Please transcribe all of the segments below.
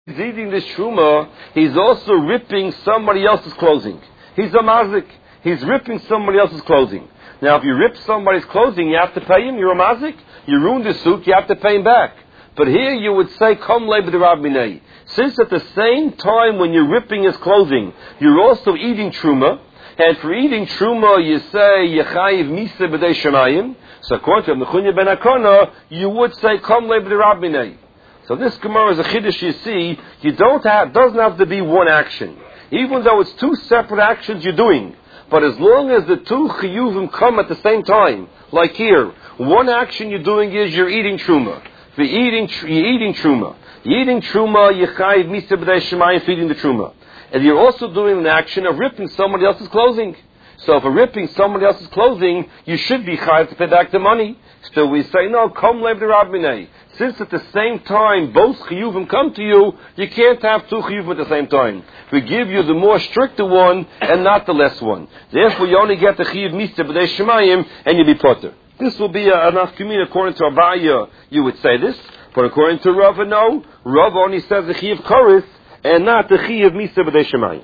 he's eating this truma, he's also ripping somebody else's clothing. He's a mazik. He's ripping somebody else's clothing. Now, if you rip somebody's clothing, you have to pay him. You're a mazik. You ruined his suit, you have to pay him back. But here you would say, Kom le b'derab minei. Since at the same time when you're ripping his clothing, you're also eating truma, and for eating truma you say, Yechayiv misa b'dei shemayim. So according to Mechunya ben Akona, you would say, Kom le b'derab minei. So this Gemara is a chiddush you see, doesn't have to be one action. Even though it's two separate actions you're doing. But as long as the two chiyuvim come at the same time, like here, one action you're doing is you're eating truma. You're eating truma. You're eating truma, yechayiv misa b'dei shemayim, feeding the truma. And you're also doing an action of ripping somebody else's clothing. So if you're ripping somebody else's clothing, you should be chayiv to pay back the money. Still we say, no, kom lev derab minei. Since at the same time both chiyuvim come to you, you can't have two chiyuvim at the same time. We give you the more stricter one and not the less one. Therefore you only get the chiyuv misa b'dei shemayim and you be potter. This will be an afkamina according to Abaya, you would say this. But according to Rava, no. Rava only says the chiyuv koris and not the chiyuv misa b'dei shemayim.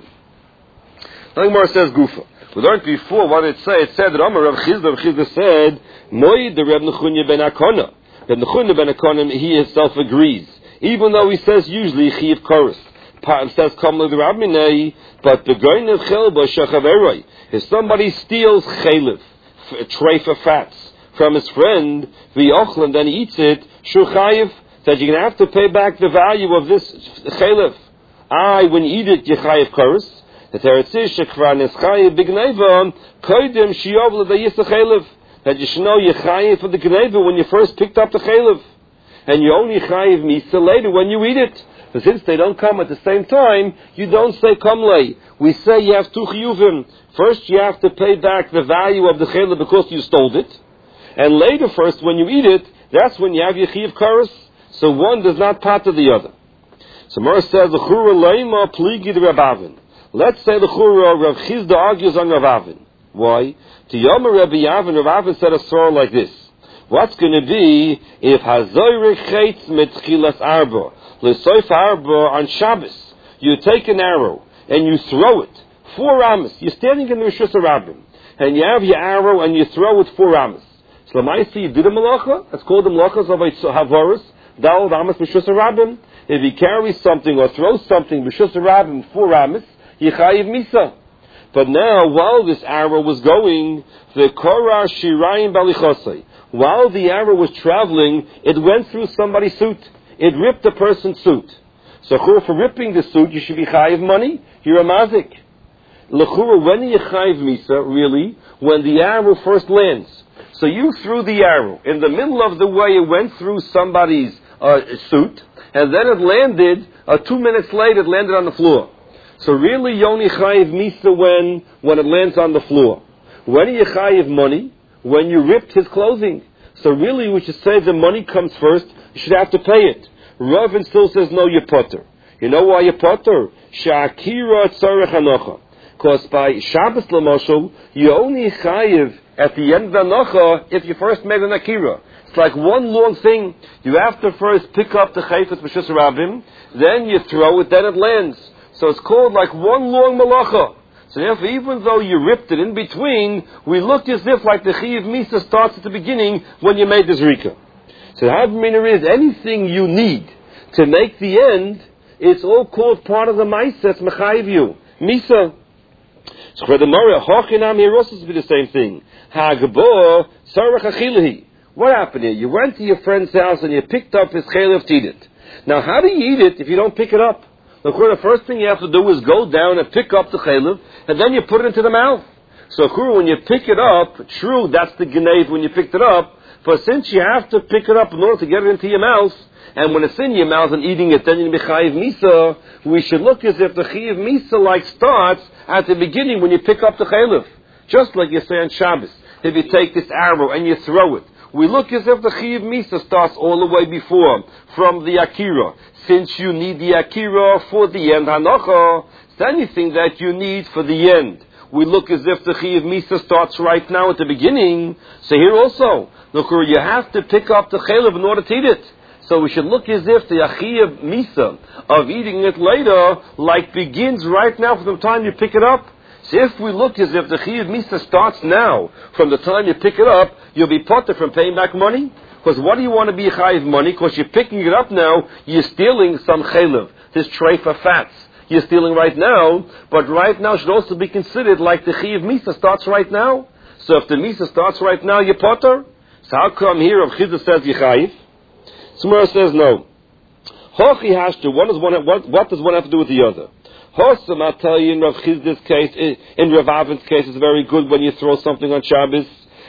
The Gemara says gufa. We learned before what it said. It said that Amar Rav Chizda said, Moi the Reb Nechunya ben Akona. Reb Nechunya ben Akona, he himself agrees. Even though he says usually chiyuv koris. It says kom le derab minei, but the goyin of chelba shachaveroi. If somebody steals chelev, a tray for fats, from his friend, v'yochlan, then he eats it, shuchayiv, that you're going to have to pay back the value of this chelev. When you eat it, you chayiv koris. The teretz is shekvar neschayiv b'gneva, koydem shiyov l'dayis chelev. That you should know you chayiv for the gneva when you first picked up the chelev. And you only chayiv misa later when you eat it. But since they don't come at the same time, you don't say kamlei. We say you have two chiyuvim. First you have to pay back the value of the chelev because you stole it. And later first, when you eat it, that's when you have your chiyuv koris. So one does not part to the other. So Mara says, L'chura leima pligi de Rav Avin. Let's say the Chura, Rav Chizda argues on Rav Avin. Why? To Yomer Rabbi Avin, Rav Avin said a story like this. What's going to be if hazoyrek chetz mit chilas arba? L'soif arba on Shabbos. You take an arrow and you throw it 4 amas. You're standing in the Rishus Rabbim and you have your arrow and you throw it 4 amas. So Lamaisi, you did a malacha. That's called the malachas of havoros. Dal amas Rishus Rabbim. If he carries something or throws something Rishus Rabbim 4 amas, yichayiv misa. But now, while this arrow was going, the korah shirayim balichosei. While the arrow was traveling, it went through somebody's suit. It ripped a person's suit. So for ripping the suit, you should be chayiv money. You're a mazik. L'chura, when you chayiv misa, really, when the arrow first lands. So you threw the arrow. In the middle of the way, it went through somebody's suit, and then it landed, 2 minutes later, it landed on the floor. So really, you only chayiv misa when it lands on the floor. When you chayiv money? When you ripped his clothing. So really, we should say the money comes first, you should have to pay it. Ravin still says, no, you're potter. You know why you're potter? Sha'akira tzarech hanocha. Because by Shabbos l'moshel, you only chayiv at the end of the hanocha if you first made an akira. It's like one long thing. You have to first pick up the chayfetz b'shus rabim, then you throw it, then it lands. So it's called like one long malacha. So therefore, even though you ripped it in between, we look as if like the chiyuv misa starts at the beginning when you made the zrika. So the havamina is anything you need to make the end, it's all called part of the ma'aseh. It's mechayiv you misa. So for the Mara, hochinam here also be the same thing. Hagbo sarach achilhi. What happened here? You went to your friend's house and you picked up his chelev to eat it. Now, how do you eat it if you don't pick it up? The first thing you have to do is go down and pick up the chelev, and then you put it into the mouth. So, when you pick it up, true, that's the genev when you picked it up, but since you have to pick it up in order to get it into your mouth, and when it's in your mouth and eating it, then you'll be chayiv misa, we should look as if the chayiv misa starts at the beginning when you pick up the chelev. Just like you say on Shabbos. If you take this arrow and you throw it, we look as if the chayiv misa starts all the way before, from the akira. Since you need the akira for the end hanocha, it's anything that you need for the end. We look as if the chiyuv misa starts right now at the beginning. So here also, look, you have to pick up the chelev in order to eat it. So we should look as if the achiyah misa of eating it later, like begins right now from the time you pick it up. So if we look as if the chiyuv misa starts now, from the time you pick it up, you'll be potter from paying back money. Because what do you want to be chayiv money? Because you're picking it up now, you're stealing some chaylev, this tray for fats. You're stealing right now, but right now should also be considered like the chiyuv misa starts right now. So if the misa starts right now, you're potter. So how come here Rav Chizda says you're chayiv? Smura says no. Hochi hashtu, what does one have to do with the other? Hosam, I'll tell you in Rav Chizda's case, in Rav Avin's case, it's very good when you throw something on Shabbos.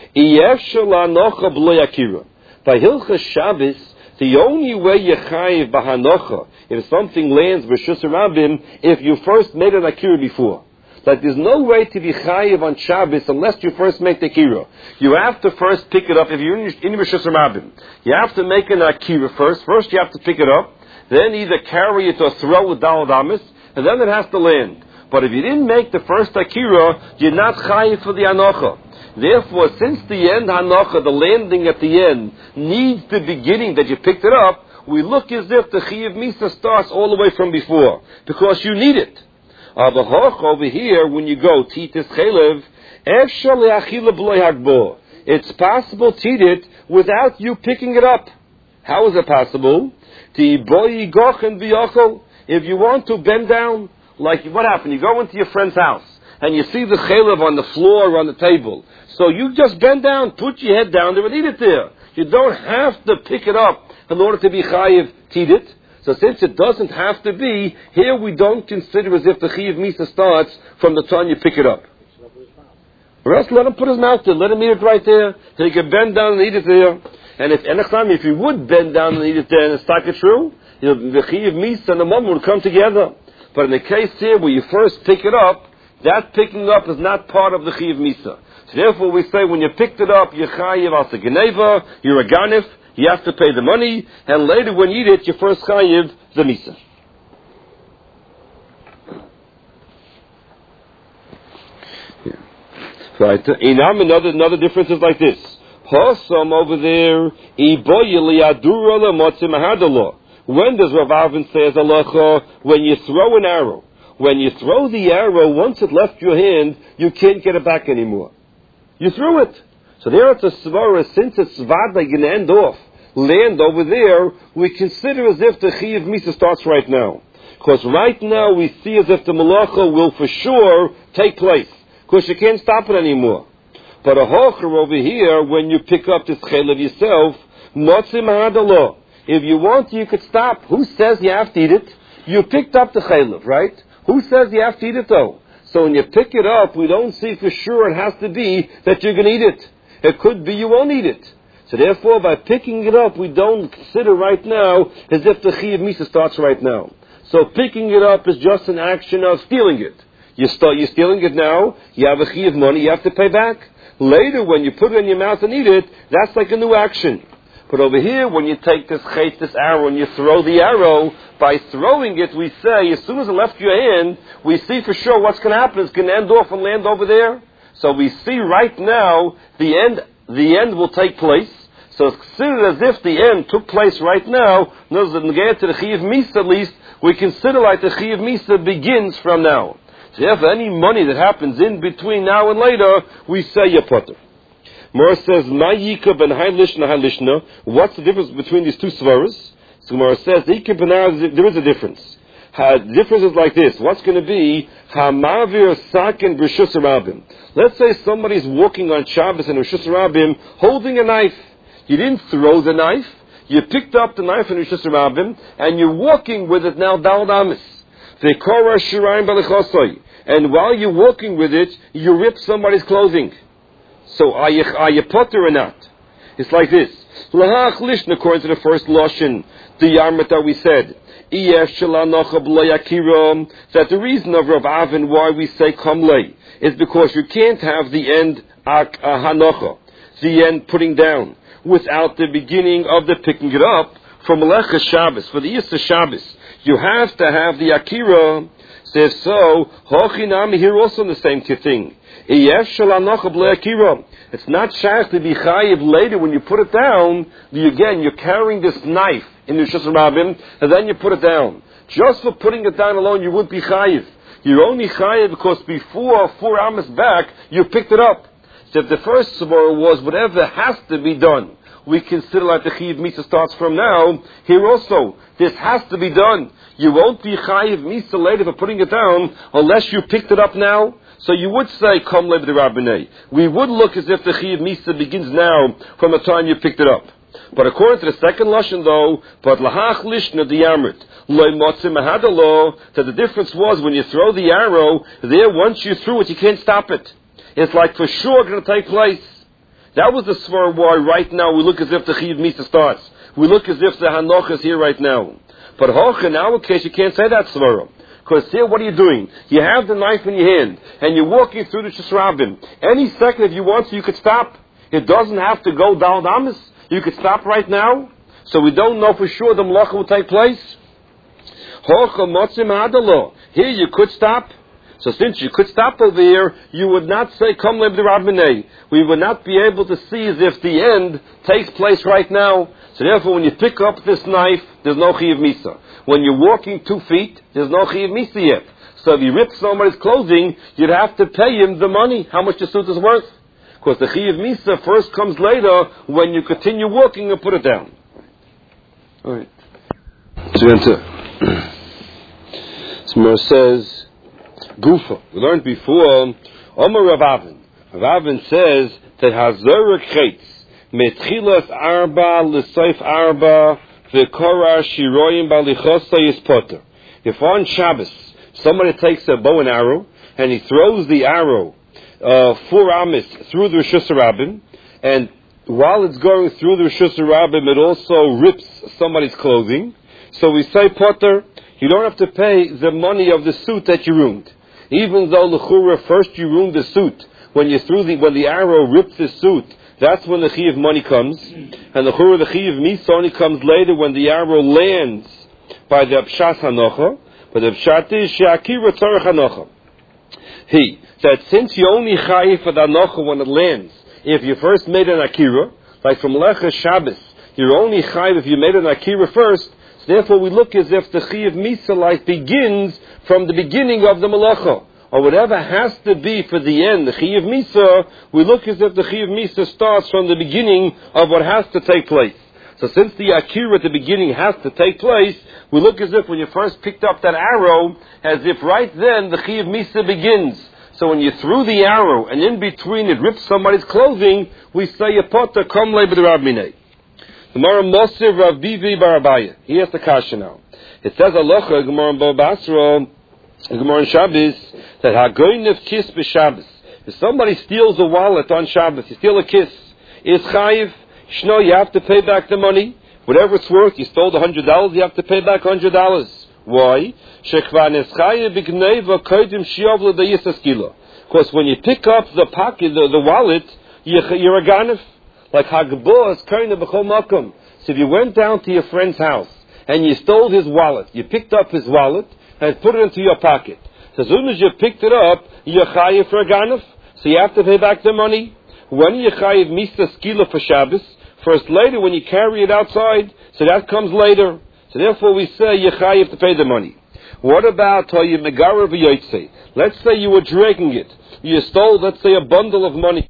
By Hilchas Shabbos, the only way you chayiv b'hanocha, if something lands b'shus rabim, if you first made an akira before. Like there's no way to be chayiv on Shabbos unless you first make the akira. You have to first pick it up. If you're in b'shus rabim, you have to make an akira first. First you have to pick it up, then either carry it or throw it down damis, and then it has to land. But if you didn't make the first akira, you're not chayiv for the anocha. Therefore, since the end hanocha, the landing at the end, needs the beginning that you picked it up, we look as if the chiyuv misa starts all the way from before, because you need it. Over here, when you go, titis chelev, it's possible to eat it without you picking it up. How is it possible? If you want to bend down, like what happened? You go into your friend's house, and you see the chelev on the floor or on the table. So you just bend down, put your head down there and eat it there. You don't have to pick it up in order to be chayiv to eat it. So since it doesn't have to be, here we don't consider as if the chayiv misa starts from the time you pick it up. Or else let him put his mouth there, let him eat it right there, so he can bend down and eat it there. And if you would bend down and eat it there and it's not true, the chayiv misa and the mum would come together. But in the case here where you first pick it up, that picking up is not part of the chayiv misa. So therefore we say when you picked it up, you're chayiv as a geneva, you're a ganif, you have to pay the money, and later when you eat it, you first chayiv the misa. Yeah. Right. Inam, another difference is like this. Hosam over there, when does Rav Avin say as halacha? When you throw an arrow. When you throw the arrow, once it left your hand, you can't get it back anymore. You threw it. So there it's a svara, since it's vadai going to end off, land over there, we consider as if the chiyuv misa starts right now. Because right now we see as if the malacha will for sure take place. Because you can't stop it anymore. But a hocher over here, when you pick up this chelev yourself, motzim ha'adalah. If you want, you could stop. Who says you have to eat it? You picked up the chelev, right? Who says you have to eat it though? So when you pick it up, we don't see for sure it has to be that you're going to eat it. It could be you won't eat it. So therefore, by picking it up, we don't consider right now as if the chiyuv misa starts right now. So picking it up is just an action of stealing it. You're stealing it now, you have a chiyuv money, you have to pay back. Later, when you put it in your mouth and eat it, that's like a new action. But over here, when you take this arrow, and you throw the arrow, by throwing it, we say, as soon as it left your hand, we see for sure what's going to happen. It's going to end off and land over there. So we see right now, the end will take place. So it's considered as if the end took place right now. Notice that in regard to the chiyuv misa, at least, we consider like the chiyuv misa begins from now. So if any money that happens in between now and later, we say you're potter. Gemara says, "Ma'yika ben haylishna haylishna." What's the difference between these two svaras? So Gemara says, there is a difference. The difference is like this. What's going to be hamavir sakin b'rishus rabim? Let's say somebody's walking on Shabbos and b'rishus rabim holding a knife. You didn't throw the knife. You picked up the knife in b'rishus rabim and you're walking with it now dal damis. V'kora shirayim b'lechosoi. And while you're walking with it, you rip somebody's clothing. So are you potter or not? It's like this. Lahach lishna, according to the first lashon, the yarmut that we said, that the reason of Rav Avin why we say kamlei is because you can't have the end hanocha, the end putting down, without the beginning of the picking it up from Melechas Shabbos. For the Yisra Shabbos, you have to have the akira. Says so, hochinami here also the same thing. It's not shaykh to be chayiv later when you put it down. You're carrying this knife in the Rishus Rabbim, and then you put it down. Just for putting it down alone, you wouldn't be chayiv. You're only chayiv because before 4 amas back, you picked it up. So if the first svara was whatever has to be done, we consider like the Chiyav Misa starts from now. Here also, this has to be done. You won't be Chayiv Misa later for putting it down unless you picked it up now. So you would say, Kom Lev de Rabbinei. We would look as if the Chiyav Misa begins now from the time you picked it up. But according to the second Lashon though, but Lahach Lishna Diyamrit, Loi Motzim Ahadalo, that the difference was when you throw the arrow, there once you threw it, you can't stop it. It's like for sure going to take place. That was the svara why right now we look as if the Chiyav Misa starts. We look as if the Hanoch is here right now. But Hoch, in our case, you can't say that svara. Because here, what are you doing? You have the knife in your hand, and you're walking through the Rishus Rabbim. Any second, if you want to, you could stop. It doesn't have to go down Amis. You could stop right now. So we don't know for sure the Malacha will take place. Hoch, Motzim Adalo. Here you could stop. So since you could stop over here, you would not say, Kom Lev de Rabbinei. We would not be able to see as if the end takes place right now. So therefore, when you pick up this knife, there's no Chiyav Misa. When you're walking 2 feet, there's no Chiyav Misa yet. So if you rip somebody's clothing, you'd have to pay him the money, how much the suit is worth. Because the Chiyav Misa first comes later when you continue walking and put it down. All right. Smar says, Gufa. We learned before, Omer Rav Avin. Rav Avin says that Hazorah Chetz, Metchilas Arba, L'Soif Arba, V'Korah Shiroyim Balichosa Yispoter. If on Shabbos, somebody takes a bow and arrow, and he throws the arrow 4 amis through the Rishus Rabbim, and while it's going through the Rishus Rabbim, it also rips somebody's clothing. So we say, Potter, you don't have to pay the money of the suit that you ruined. Even though l'chura first you ruined the suit, when the arrow ripped the suit, that's when the Chiyav money comes. And l'chura the Chiyav Misa only comes later when the arrow lands by the Pshat Hanocha. But the Pshat is She'akira Tzorech Hanocha. That since you only chayiv for the Hanocha when it lands, if you first made an Akira, like from Lecha Shabbos, you're only chayiv if you made an Akira first. Therefore, we look as if the Chiyav Misa life begins from the beginning of the Malacha, or whatever has to be for the end, the Chiyav Misa, we look as if the Chiyav Misa starts from the beginning of what has to take place. So since the Akira at the beginning has to take place, we look as if when you first picked up that arrow, as if right then the Chiyav Misa begins. So when you threw the arrow, and in between it ripped somebody's clothing, we say, Yepota Kom Lev de Rabbinei. Gemara Mosir Rav Bivi Barabaya. He has the kasha now. It says Alocha Gemara Basra, Gemara Shabbos, that Hagoynev kiss b'Shabbos. If somebody steals a wallet on Shabbos, you steal a kiss, is chayiv. Shno, you have to pay back the money, whatever it's worth. You stole the $100, you have to pay back $100. Why? Because when you pick up the pocket, the wallet, you're a ganef. Like Hagbo is kind of b'chol makom. So if you went down to your friend's house and you stole his wallet, you picked up his wallet and put it into your pocket. So as soon as you picked it up, you're chayiv for a ganef. So you have to pay back the money. When you chayiv misa skila for Shabbos, first later when you carry it outside, so that comes later. So therefore we say you chayiv to pay the money. What about you megara v'yotzei? Let's say you were dragging it. You stole, let's say, a bundle of money.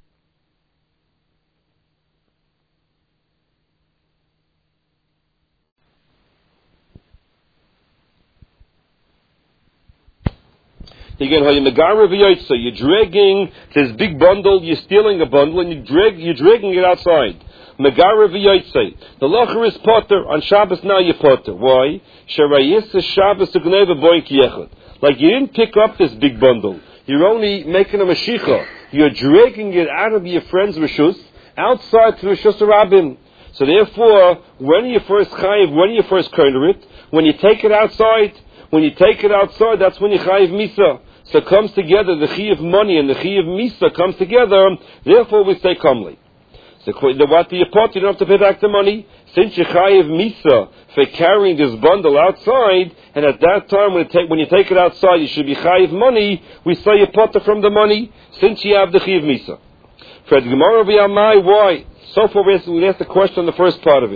Again, you're dragging this big bundle, you're stealing a bundle, and you're dragging it outside. Megara v'yotzei. The locher is potter. On Shabbos now you're potter. Why? Shabbos like you didn't pick up this big bundle. You're only making a mashicha. You're dragging it out of your friend's rishus, outside to Rishus Rabbim. So therefore, when you first chayiv, when you first koiner it, when you take it outside, that's when you chayiv misa. So it comes together, the Chiyav money and the Chiyav Misa comes together, therefore we say Komli. So what do you put? You don't have to pay back the money. Since you Chayav Misa for carrying this bundle outside, and at that time when you take it outside you should be Chayav money, we say you put from the money, since you have the Chiyav Misa. For the Gemara V'Yamai, why? So far we asked the question on the first part of it.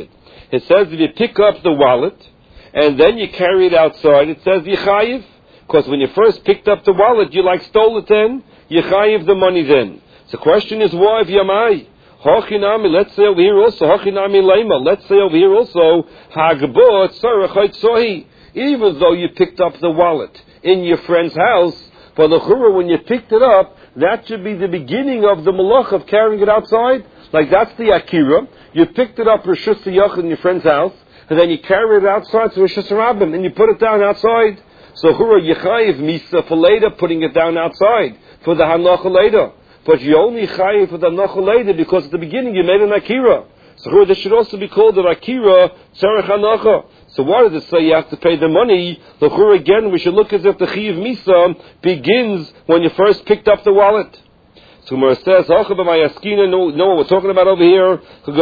It says if you pick up the wallet and then you carry it outside, it says Yechayiv. Because when you first picked up the wallet, you stole it then, Yechayiv the money then. So the question is, why Yamai? Hochinami, let's say over here also, Hochinami Lema, let's say over here also, Hagbo Tzarachait Sohi. Even though you picked up the wallet in your friend's house, for the Chura, when you picked it up, that should be the beginning of the malach of carrying it outside. That's the Akira. You picked it up Rishus Yachid in your friend's house, and then you carry it outside to Rishus Rabbim, and you put it down outside. So Chura Yechayiv Misa for later, putting it down outside, for the Hanocha later. But you only Chayiv for the Hanocha later, because at the beginning you made an Akira. So Chura, this should also be called an Akira Tzarech Hanocha. So why does it say you have to pay the money? The Chura, again, we should look as if the Chayiv Misa begins when you first picked up the wallet. So Gemara says, know what we're talking about over here?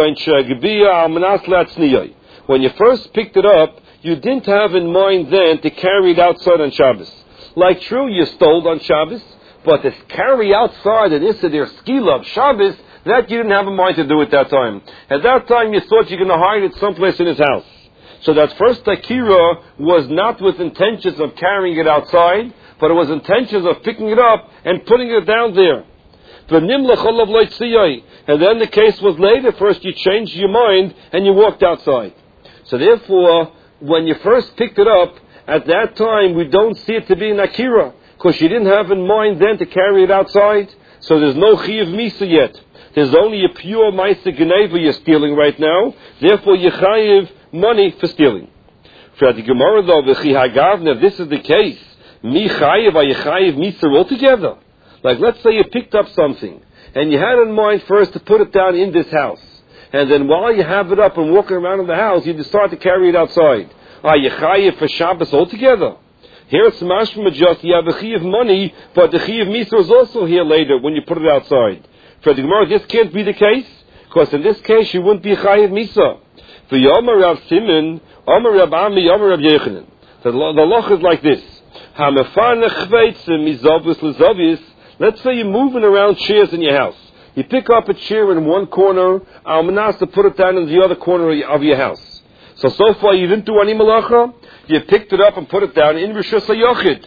When you first picked it up, you didn't have in mind then to carry it outside on Shabbos. True, you stole on Shabbos, but to carry outside an Issadir Skila of Shabbos, that you didn't have in mind to do at that time. At that time, you thought you were going to hide it someplace in his house. So that first Akira was not with intentions of carrying it outside, but it was intentions of picking it up and putting it down there. And then the case was later, first you changed your mind and you walked outside. So therefore, when you first picked it up, at that time we don't see it to be an Akira, because you didn't have in mind then to carry it outside. So there's no Chiyav Misa yet. There's only a pure Maisa Geneva you're stealing right now. Therefore you Chayiv money for stealing. For the Gemara though, if this is the case, Mi Chayiv, are you Chayiv Misa altogether? Let's say you picked up something, and you had in mind first to put it down in this house. And then while you have it up and walking around in the house, you decide to carry it outside. Are you chayiv for Shabbos altogether? Here it's mashma just, you have a chayiv money, but the chayiv misa is also here later when you put it outside. For the Gemara, this can't be the case, because in this case you wouldn't be chayiv misa. For Yomer Rav Simon, Omer Rav Ami, Yomer Rav Yechanan. The loch is like this. Let's say you're moving around chairs in your house. You pick up a chair in one corner, Almanas to put it down in the other corner of your house. So far you didn't do any malacha, you picked it up and put it down in Rishus HaYochid.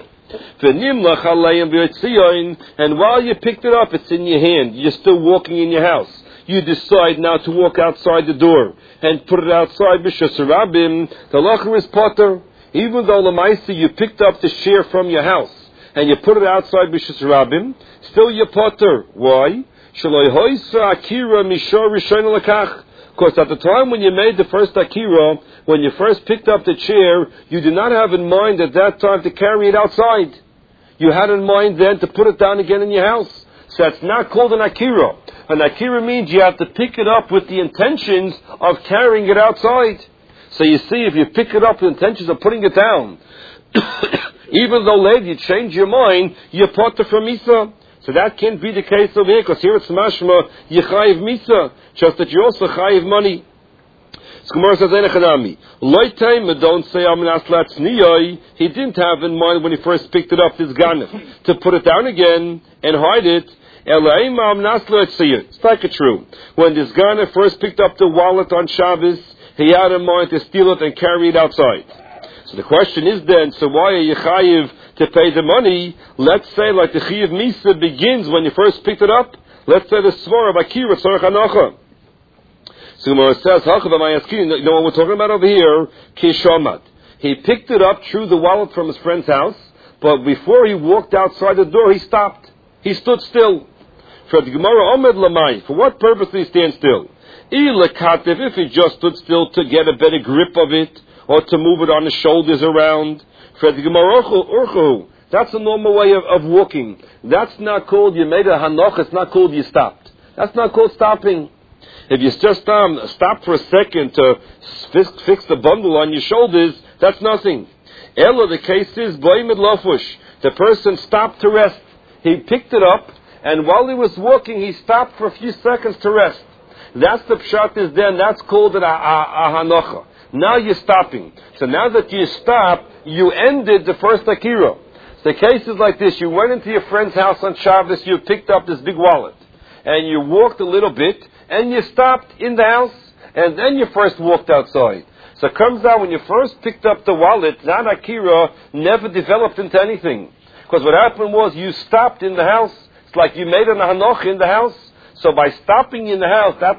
And while you picked it up, it's in your hand. You're still walking in your house. You decide now to walk outside the door and put it outside Rishus HaRabim. The lacha is potter. Even though Lamaisa you picked up the chair from your house and you put it outside Rishus HaRabim, still you're potter. Why? Because at the time when you made the first Akira, when you first picked up the chair, you did not have in mind at that time to carry it outside. You had in mind then to put it down again in your house. So that's not called an Akira. An Akira means you have to pick it up with the intentions of carrying it outside. So you see, if you pick it up with intentions of putting it down, even though later you change your mind, you're potter from Misa. So that can't be the case over here, because here it's mashma, you chayiv misa, just that you also chayiv money. So Gemara says, don't say, he didn't have in mind when he first picked it up, this ganef, to put it down again and hide it. It's like it true. When this ganef first picked up the wallet on Shabbos, he had in mind to steal it and carry it outside. So the question is then, so why are you chayiv to pay the money? Let's say like the Chiyav Misa begins when you first picked it up. Let's say the Svara of Akira Tzarech Hanocha. So Gemara says, you know what we're talking about over here? Kishomat. He picked it up, threw the wallet from his friend's house, but before he walked outside the door, he stopped. He stood still. For the Gemara Omed Lamai, for what purpose did he stand still? If he just stood still to get a better grip of it, or to move it on his shoulders around. That's a normal way of walking. That's not called you made a hanoch. It's not called you stopped. That's not called stopping. If you just stop for a second to fix the bundle on your shoulders, that's nothing. Ella, the case is boimid lafush. The person stopped to rest. He picked it up, and while he was walking, he stopped for a few seconds to rest. That's the pshat is then. That's called a hanocha. Now you're stopping. So now that you stop, you ended the first Akira. So the case is like this. You went into your friend's house on Shabbos, you picked up this big wallet, and you walked a little bit, and you stopped in the house, and then you first walked outside. So it comes out when you first picked up the wallet, that Akira never developed into anything. Because what happened was you stopped in the house. It's like you made an hanoch in the house. So by stopping in the house, that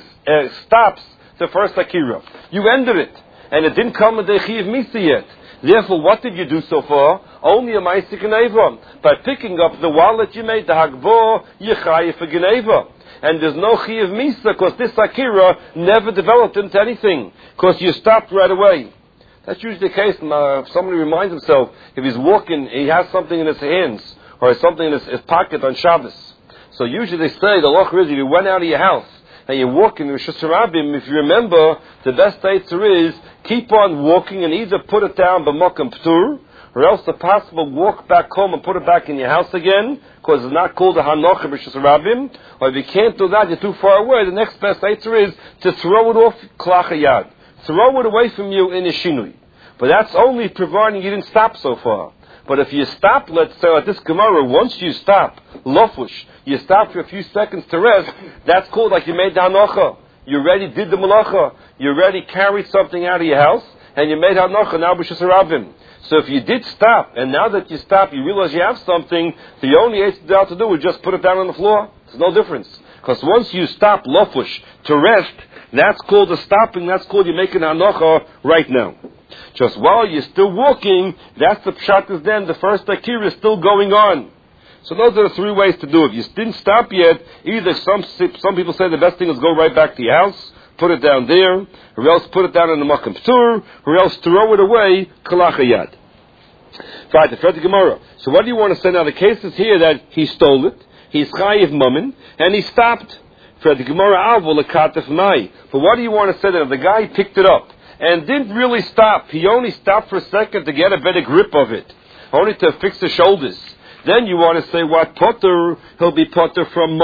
stops the first Akira. You ended it. And it didn't come with the Chiv Misa yet. Therefore, what did you do so far? Only a Maisik Geneva. By picking up the wallet you made, the Hagbor, you Chayiv for Geneva. And there's no Chiv Misa because this Akira never developed into anything. Because you stopped right away. That's usually the case. If somebody reminds himself, if he's walking, he has something in his hands, or has something in his pocket on Shabbos. So usually they say, the law is, if you went out of your house, and you're walking in Rosh Hashanah, if you remember, the best answer is, keep on walking and either put it down b'mokum p'tur, or else the possible walk back home and put it back in your house again, because it's not called a hanoch in Rosh Hashanah. Or if you can't do that, you're too far away, the next best answer is to throw it off klach hayad. Throw it away from you in a shinui. But that's only providing you didn't stop so far. But if you stop, let's say at this Gemara, once you stop, lofush, you stop for a few seconds to rest, that's called like you made the hanocha. You already did the malacha. You already carried something out of your house, and you made hanocha, now b'shus harabim. So if you did stop, and now that you stop, you realize you have something, the only thing to do is just put it down on the floor. There's no difference. Because once you stop lofush to rest, that's called the stopping, that's called you're making hanocha right now. Just while you're still walking, that's the pshat is then, the first akira is still going on. So those are the three ways to do it. If you didn't stop yet, either some people say the best thing is go right back to your house, put it down there, or else put it down in the makam p'tur, or else throw it away, kalach hayad. Right, the Fred Gemara. So what do you want to say now? The case is here that he stole it, he's chayiv mammon, and he stopped. Fred Gemara avol lekatef mai. But what do you want to say that the guy picked it up and didn't really stop? He only stopped for a second to get a better grip of it, only to fix the shoulders. Then you want to say what potter, he'll be potter from